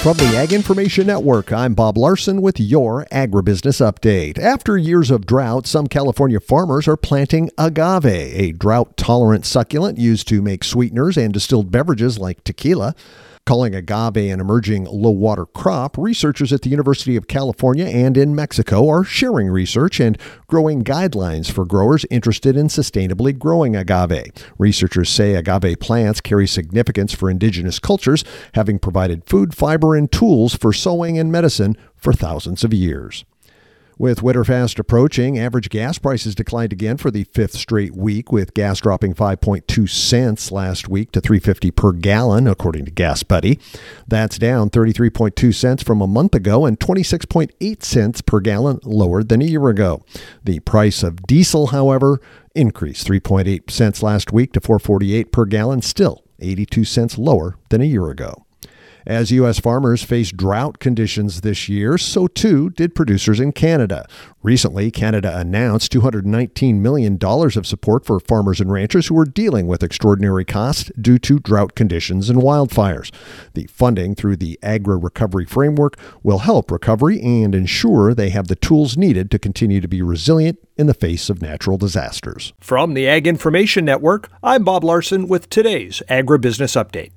From the Ag Information Network, I'm Bob Larson with your Agribusiness Update. After years of drought, some California farmers are planting agave, a drought-tolerant succulent used to make sweeteners and distilled beverages like tequila. Calling agave an emerging low-water crop, researchers at the University of California and in Mexico are sharing research and growing guidelines for growers interested in sustainably growing agave. Researchers say agave plants carry significance for indigenous cultures, having provided food, fiber, and tools for sewing and medicine for thousands of years. With winter fast approaching, average gas prices declined again for the fifth straight week, with gas dropping 5.2 cents last week to $3.50 per gallon, according to Gas Buddy. That's down 33.2 cents from a month ago and 26.8 cents per gallon lower than a year ago. The price of diesel, however, increased 3.8 cents last week to $4.48 per gallon, still 82 cents lower than a year ago. As U.S. farmers faced drought conditions this year, so too did producers in Canada. Recently, Canada announced $219 million of support for farmers and ranchers who are dealing with extraordinary costs due to drought conditions and wildfires. The funding through the Agri-Recovery Framework will help recovery and ensure they have the tools needed to continue to be resilient in the face of natural disasters. From the Ag Information Network, I'm Bob Larson with today's Agribusiness Update.